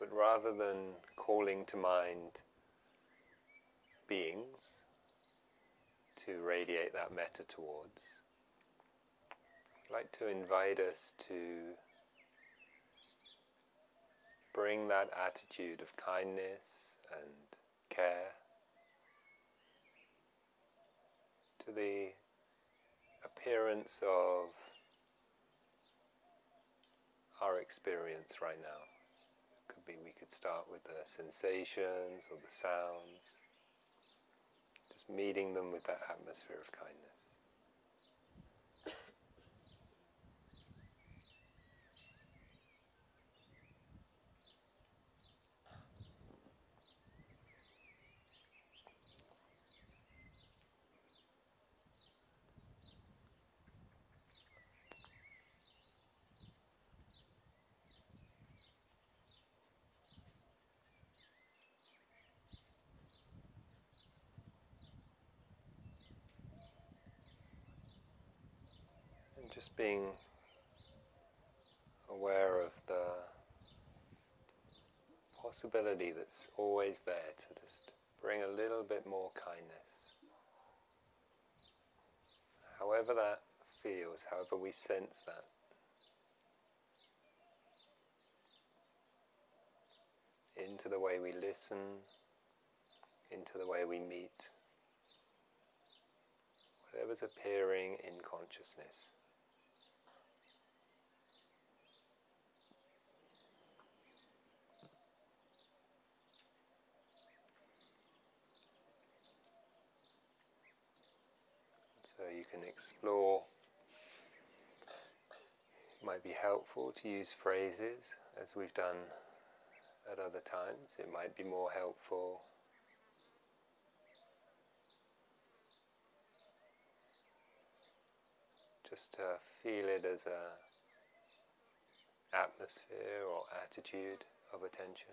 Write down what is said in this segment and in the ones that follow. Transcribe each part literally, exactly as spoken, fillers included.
But rather than calling to mind beings to radiate that metta towards, I'd like to invite us to bring that attitude of kindness and care to the appearance of our experience right now. Could be we could start with the sensations or the sounds, just meeting them with that atmosphere of kindness. Just being aware of the possibility that's always there to just bring a little bit more kindness. However that feels, however we sense that. Into the way we listen, into the way we meet, whatever's appearing in consciousness. So you can explore. It might be helpful to use phrases as we've done at other times. It might be more helpful just to feel it as a atmosphere or attitude of attention.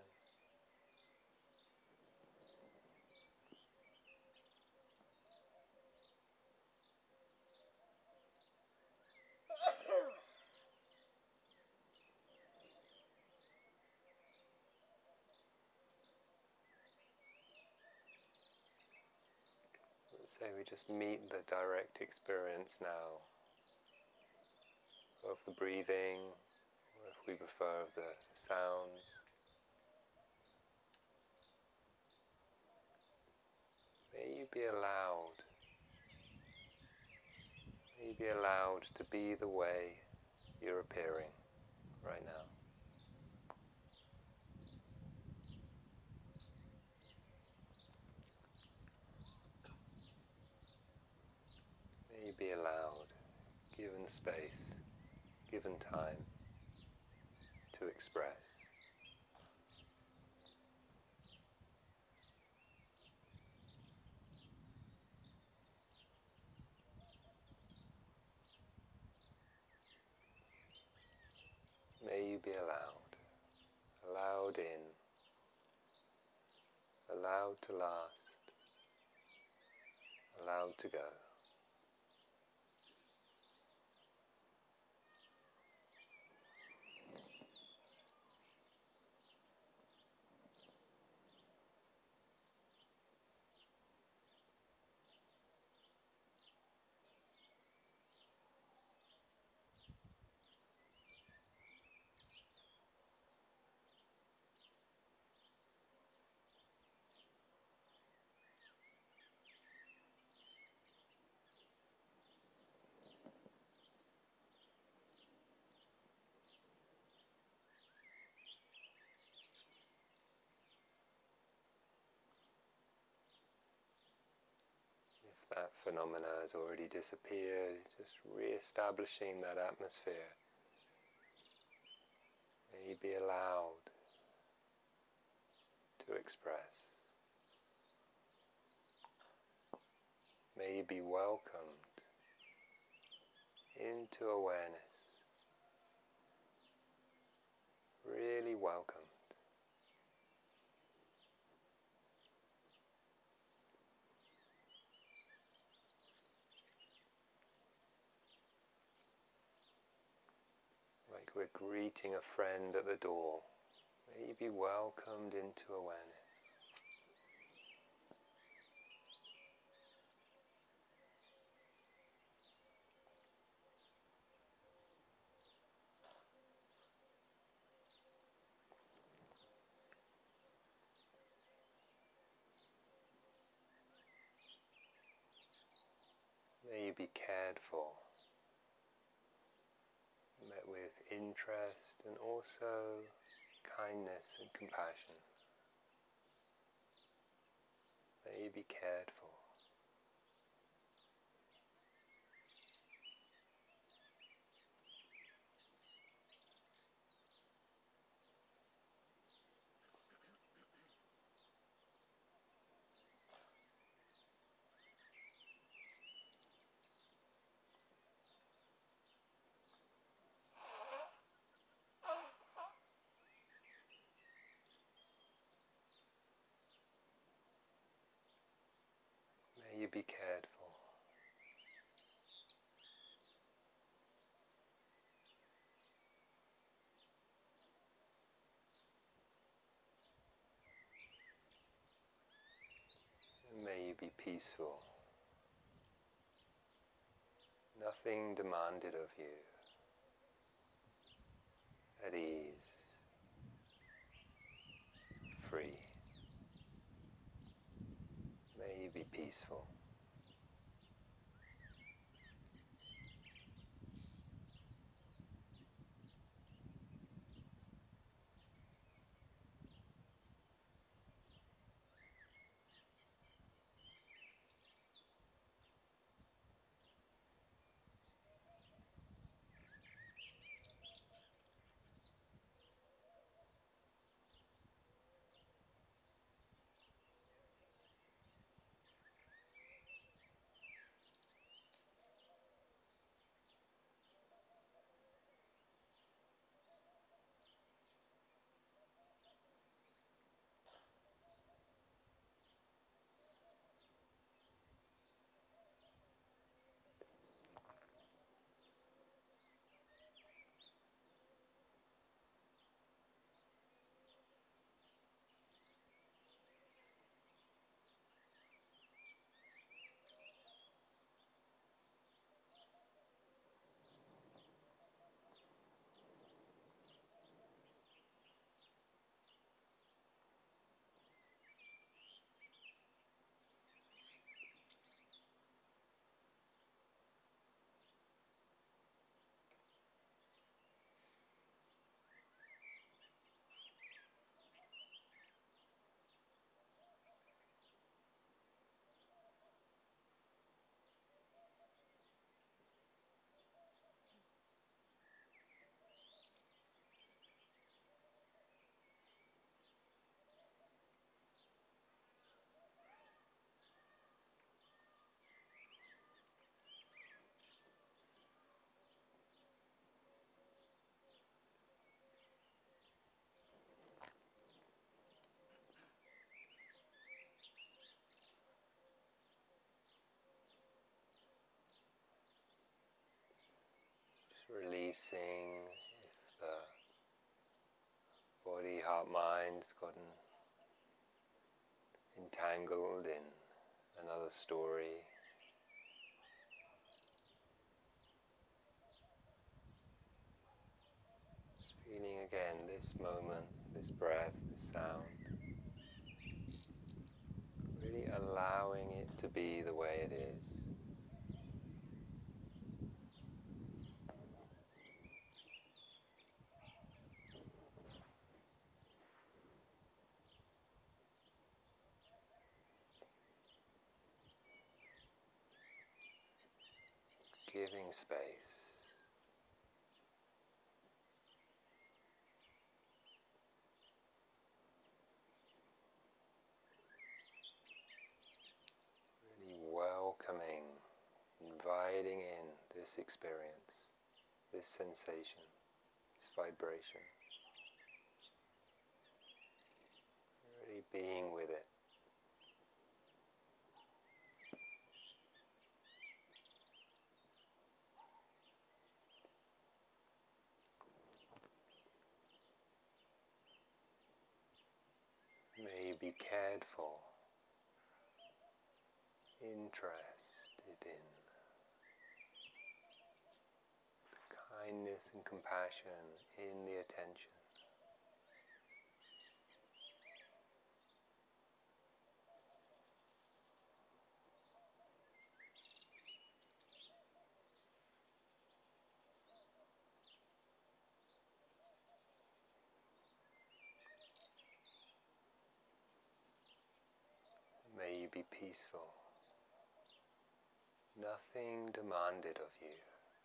Say we just meet the direct experience now of the breathing, or if we prefer, of the sounds. May you be allowed, may you be allowed to be the way you're appearing right now. May you be allowed, given space, given time to express. May you be allowed, allowed in, allowed to last, allowed to go. That phenomena has already disappeared, just re-establishing that atmosphere. May you be allowed to express. May you be welcomed into awareness, really welcomed. We're greeting a friend at the door, May you be welcomed into awareness. May you be cared for, met with interest and also kindness and compassion. May you be cared for. May you be cared for. And may you be peaceful. Nothing demanded of you. At ease. Free. May you be peaceful. Releasing if the body, heart, mind's gotten entangled in another story. Just feeling again this moment, this breath, this sound. Really allowing it to be the way it is. Giving space. Really welcoming, inviting in this experience, this sensation, this vibration. Really being with it. be cared for, interested in. The kindness and compassion in the attention. May you be peaceful. Nothing demanded of you.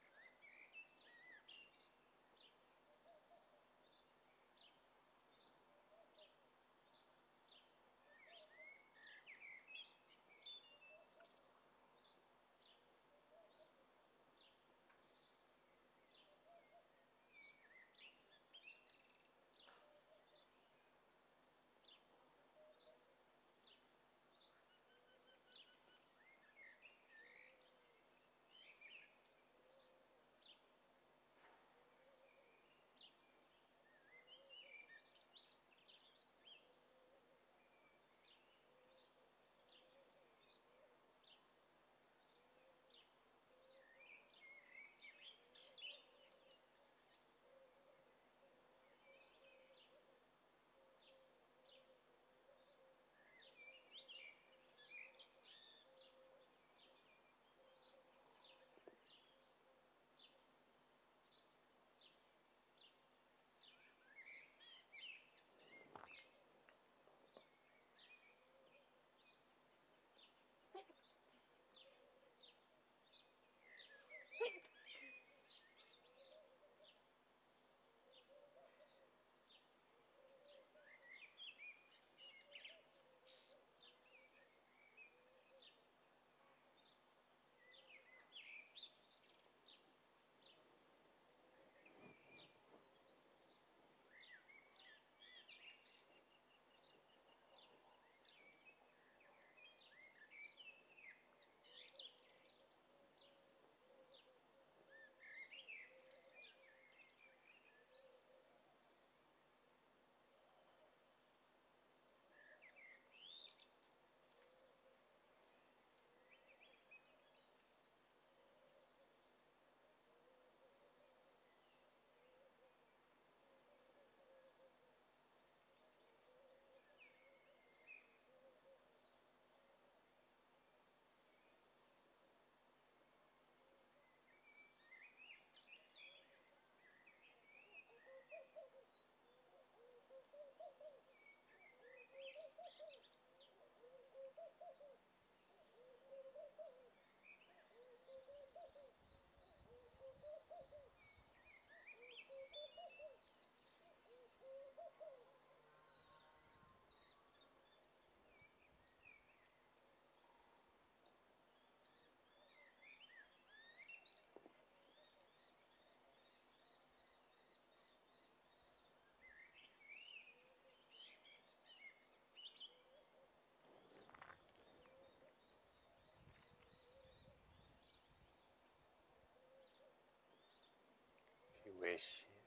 Wish,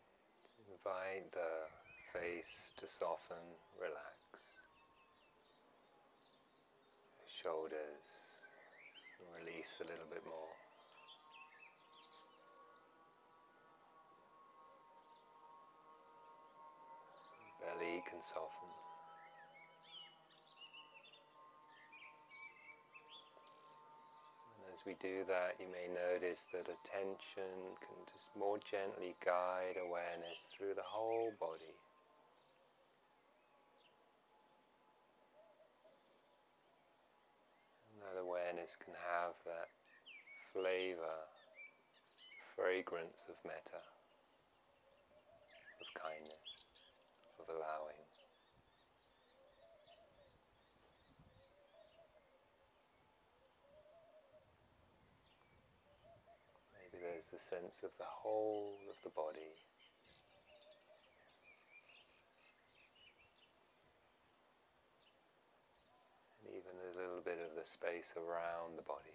invite the face to soften, relax. Shoulders, release a little bit more. Belly can soften. As we do that, you may notice that attention can just more gently guide awareness through the whole body. And that awareness can have that flavor, fragrance of metta, of kindness, of allowing. There's the sense of the whole of the body. And even a little bit of the space around the body.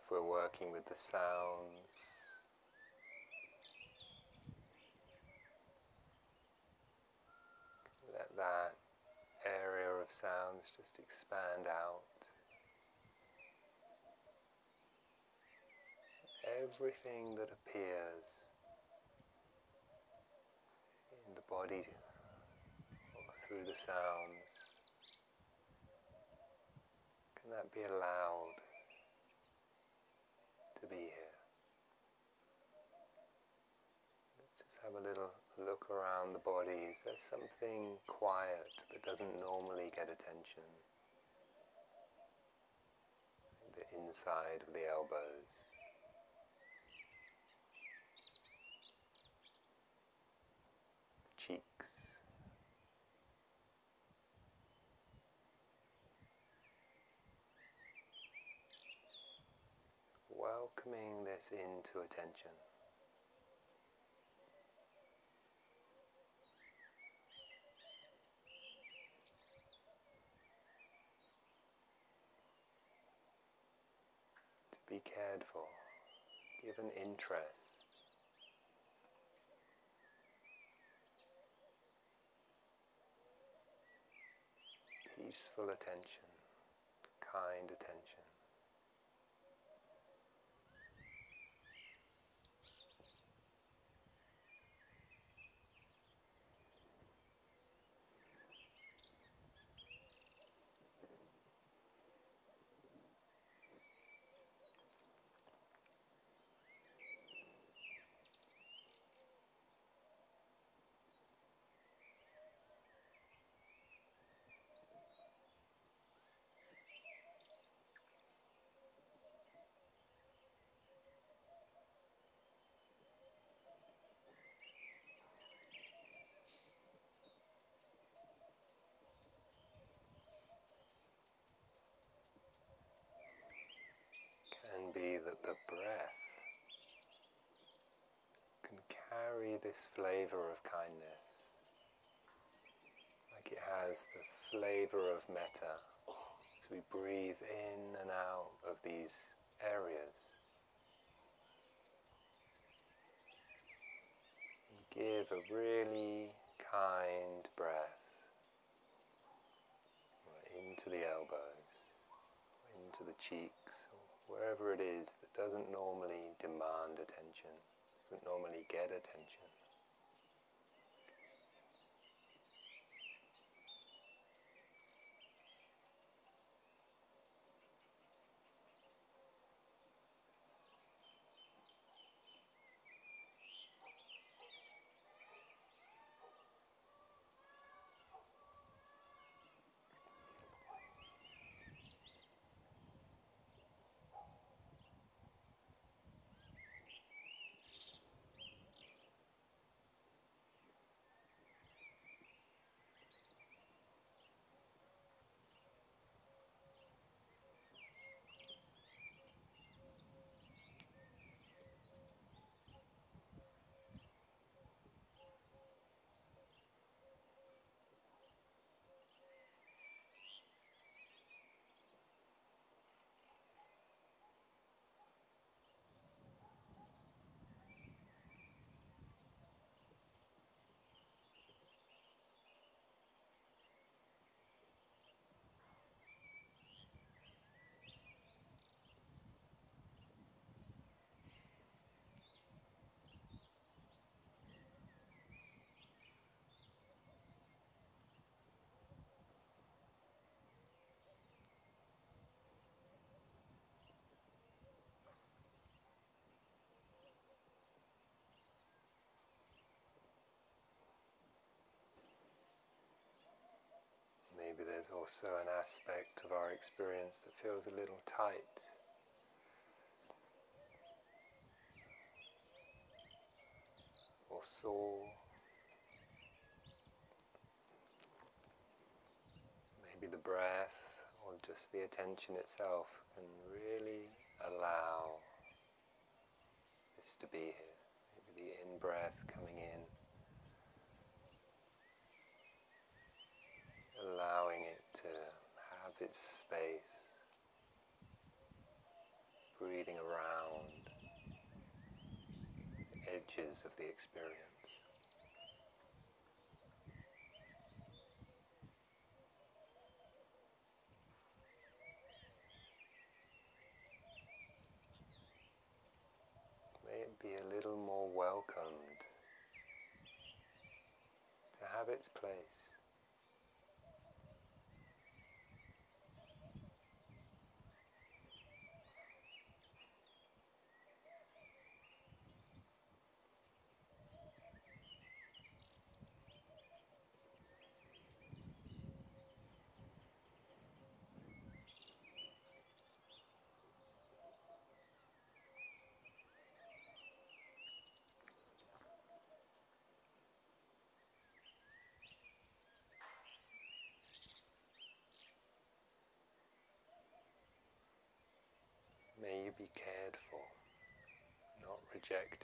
if we're working with the sounds, let that area of sounds just expand out. Everything that appears in the body or through the sounds, can that be allowed to be here? Let's just have a little look around the body. Is there something quiet that doesn't normally get attention? The inside of the elbows. Cheeks. Welcoming this into attention. To be cared for, give an interest. Peaceful attention, kind attention. Can be that the breath can carry this flavor of kindness, like it has the flavor of metta as we breathe in and out of these areas. And give a really kind breath into the elbows, into the cheeks, wherever it is that doesn't normally demand attention, doesn't normally get attention. Maybe there's also an aspect of our experience that feels a little tight. Or sore. Maybe the breath or just the attention itself can really allow this to be here. Maybe the in-breath coming in, allowing it to have its space, breathing stages of the experience. May it be a little more welcomed to have its place. May you be cared for, not rejected.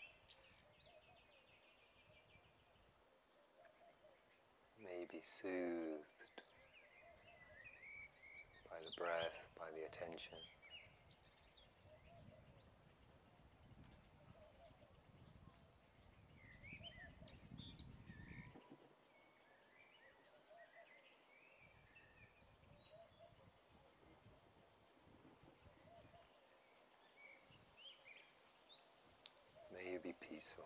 May you be soothed by the breath, by the attention. May you be peaceful.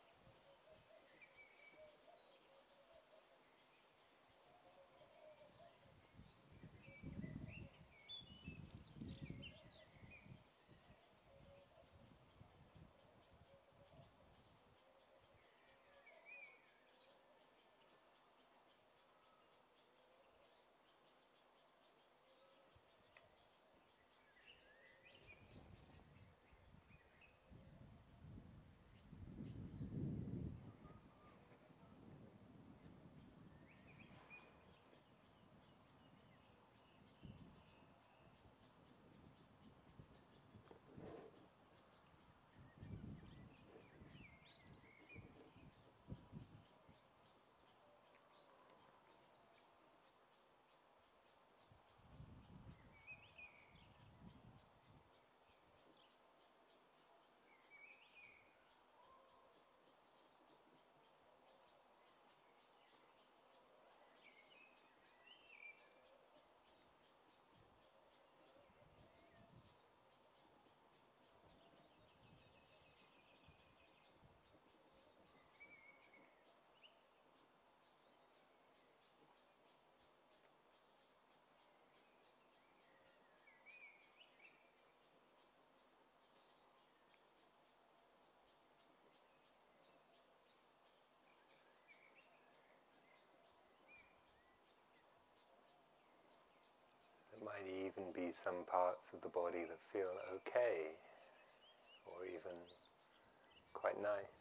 There might even be some parts of the body that feel okay, or even quite nice.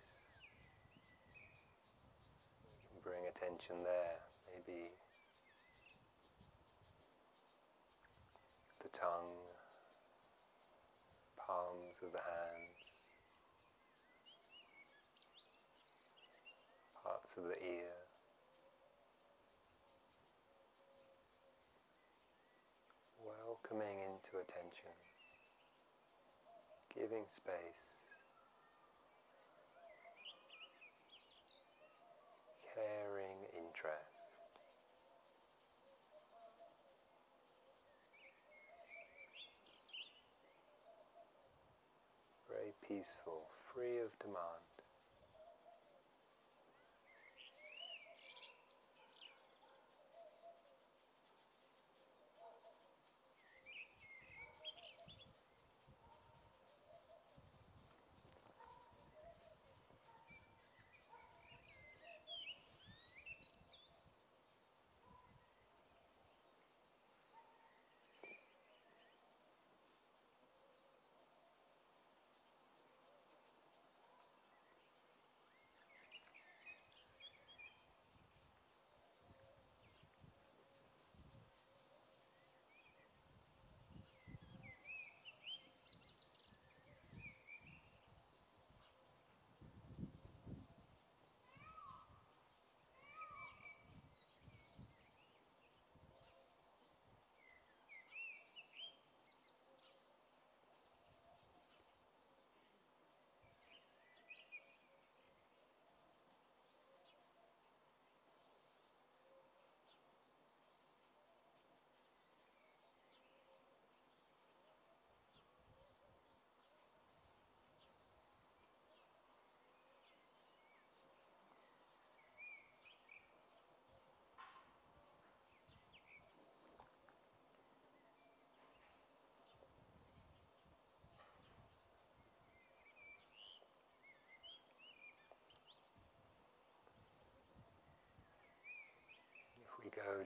You can bring attention there, maybe the tongue, palms of the hands, parts of the ear. Welcoming into attention, giving space, caring interest. Very peaceful, free of demand.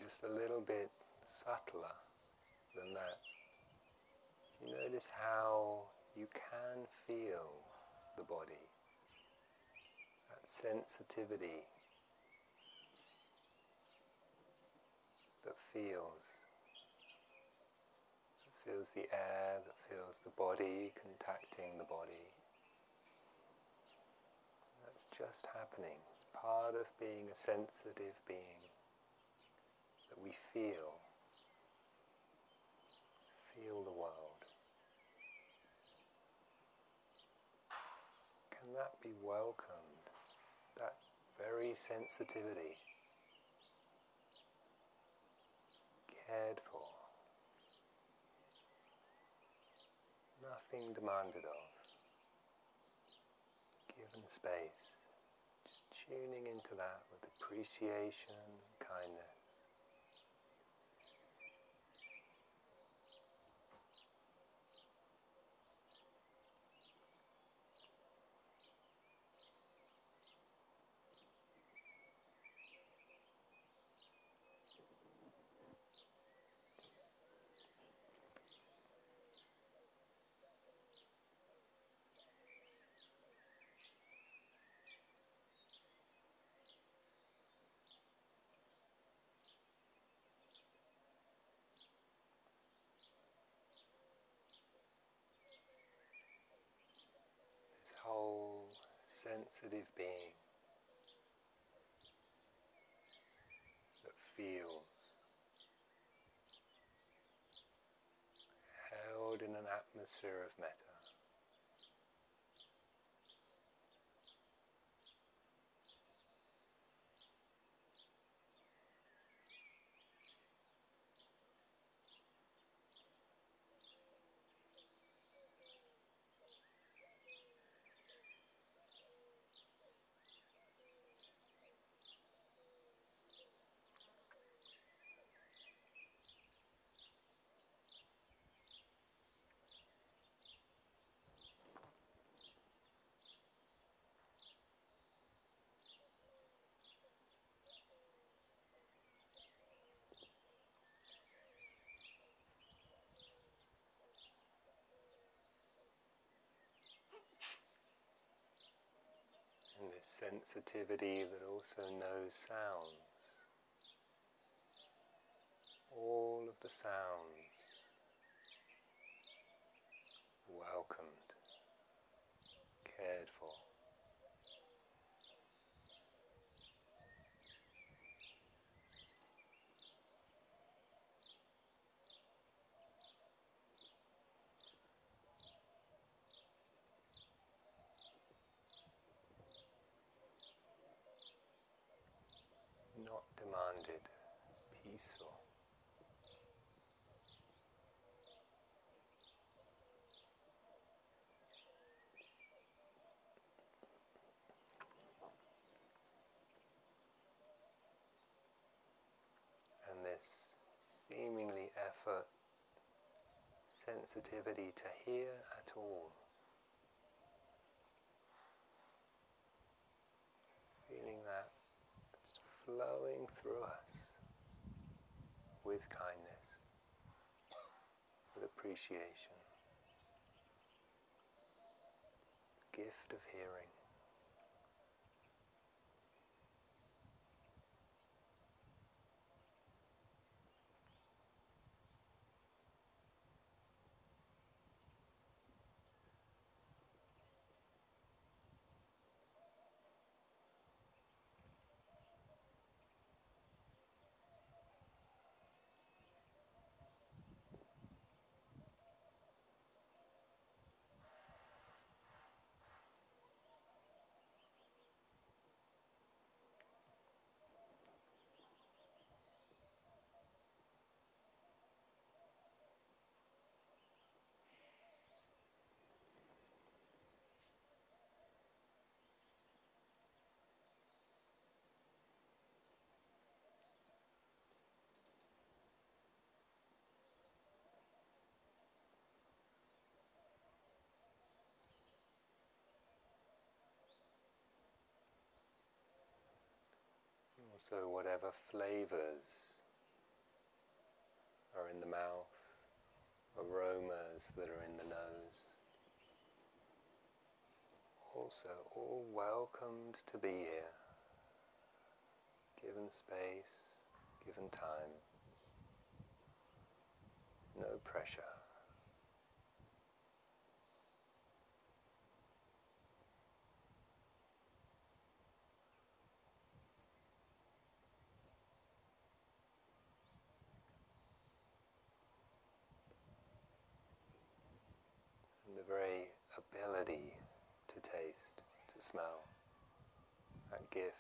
just a little bit subtler than that. Notice how you can feel the body, that sensitivity that feels, that feels the air, that feels the body contacting the body. That's just happening. It's part of being a sensitive being, that we feel, feel the world. Can that be welcomed, that very sensitivity, cared for, nothing demanded of, given space, just tuning into that with appreciation, kindness. Whole sensitive being that feels, held in an atmosphere of metta. And this sensitivity that also knows sounds. All of the sounds welcomed, cared for. Not demanded, peaceful. And this seemingly effort, sensitivity to hear at all. Feeling that just flowing through us with kindness, with appreciation, gift of hearing. So whatever flavors are in the mouth, aromas that are in the nose. Also, all welcomed to be here, given space, given time, no pressure. And the very ability to taste, to smell, that gift.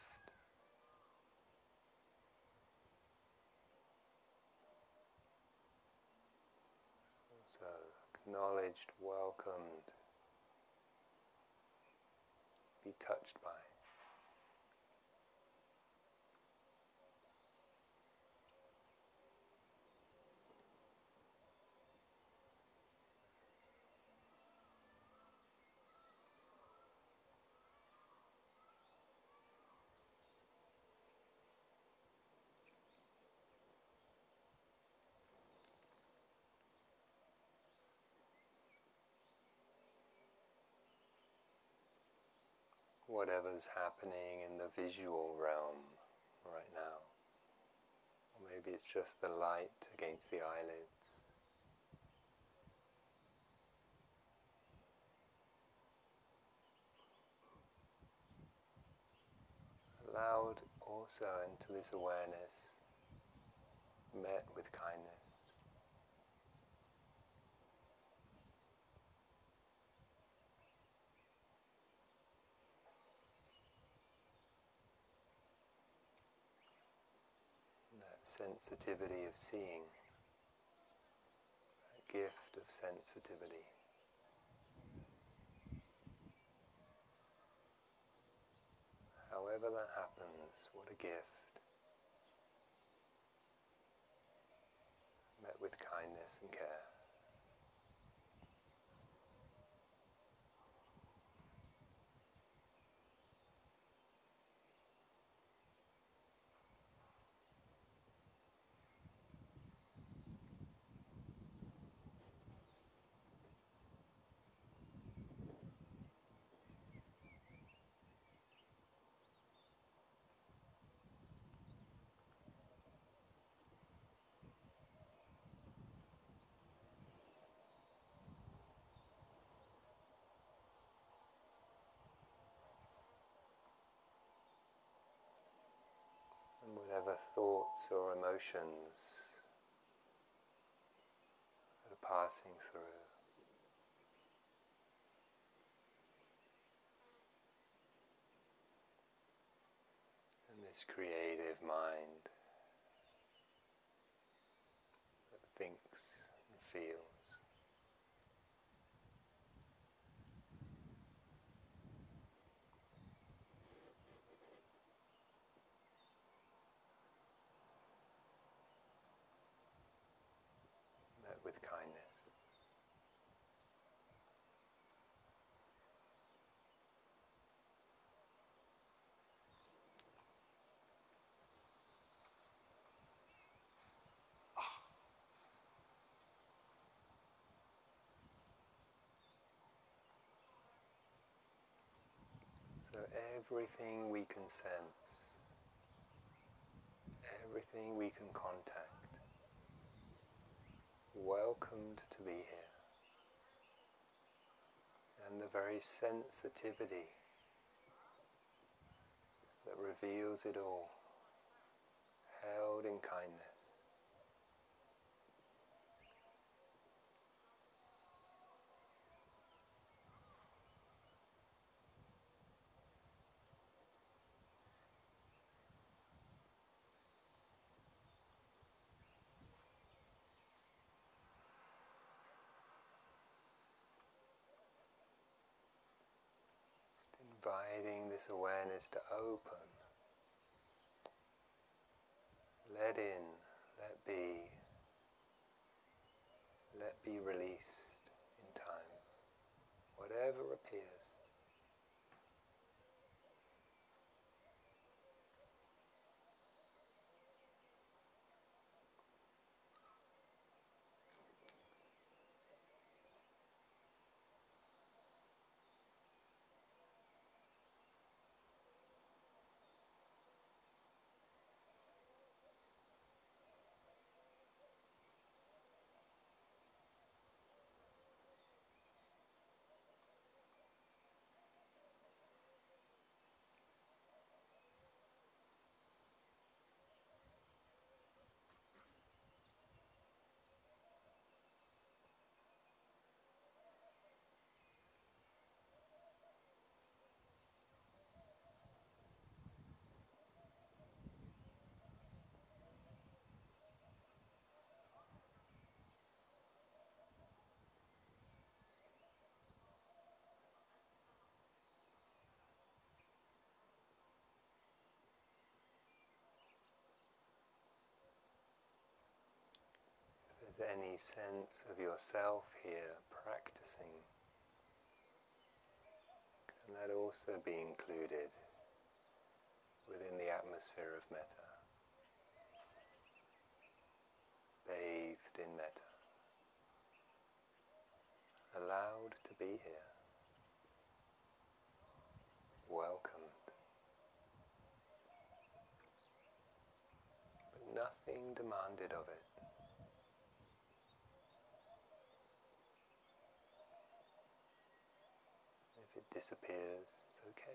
So acknowledged, welcomed, be touched by. Whatever's happening in the visual realm right now. Or maybe it's just the light against the eyelids. Allowed also into this awareness, met with kindness. Sensitivity of seeing, a gift of sensitivity. However that happens, what a gift. Met with kindness and care. And whatever thoughts or emotions that are passing through, and this creative mind that thinks and feels. With kindness. So everything we can sense, everything we can contact, welcomed to be here. And the very sensitivity that reveals it all, held in kindness. Inviting this awareness to open. Let in, let be, let be released in time, whatever appears. any sense of yourself here practicing, can that also be included within the atmosphere of metta, bathed in metta, allowed to be here, welcomed, but nothing demanded of it. If it disappears, it's okay.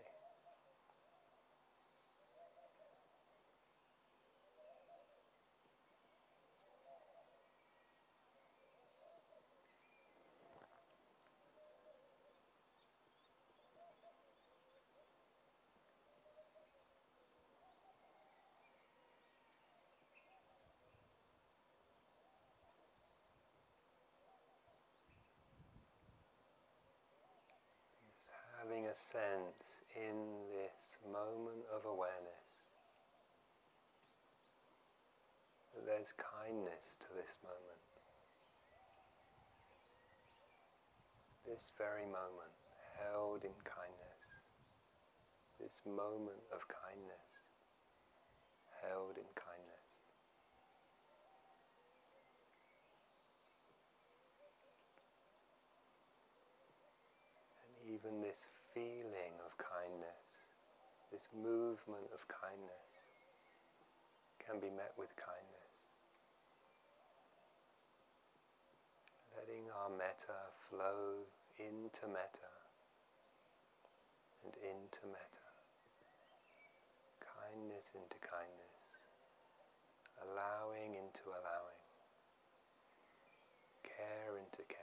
Having a sense in this moment of awareness that there's kindness to this moment. This very moment, held in kindness. This moment of kindness, held in kindness. Even this feeling of kindness, this movement of kindness, can be met with kindness. Letting our metta flow into metta and into metta. Kindness into kindness. Allowing into allowing. Care into care.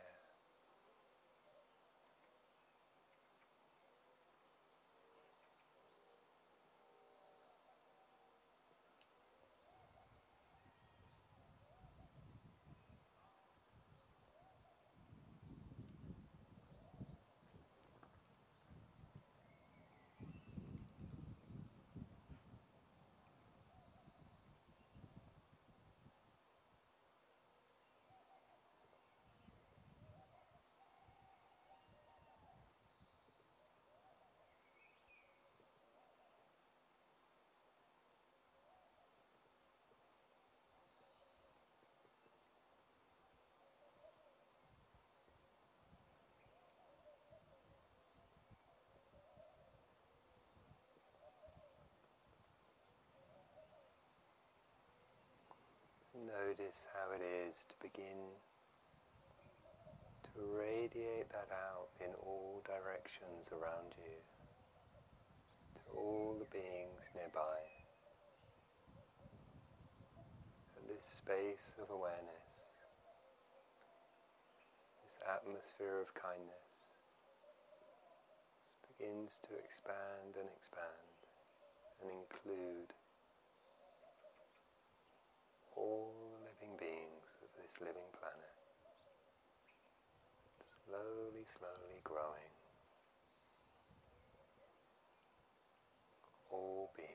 Notice how it is to begin to radiate that out in all directions around you, to all the beings nearby. And this space of awareness, this atmosphere of kindness, begins to expand and expand and include all the living beings of this living planet, slowly, slowly growing, all beings.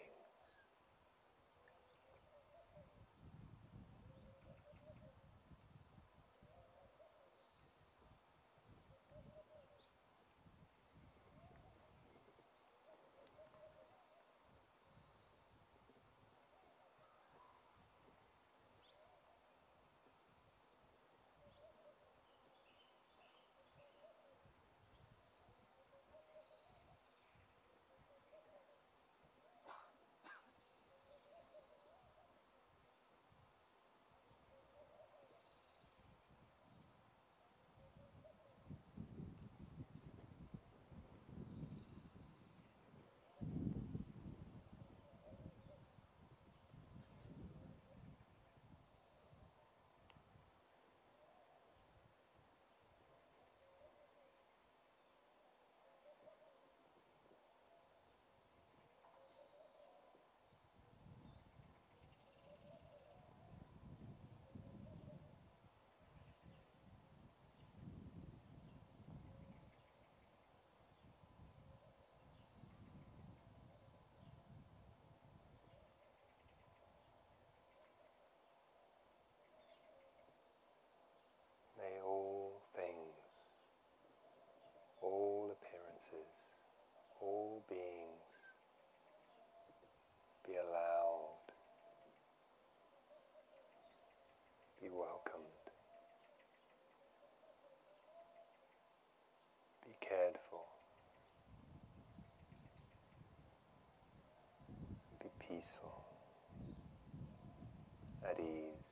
experiences, all beings, be allowed, be welcomed, be cared for, be peaceful, at ease,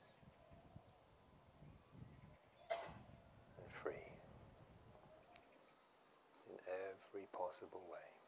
and free in every possible way.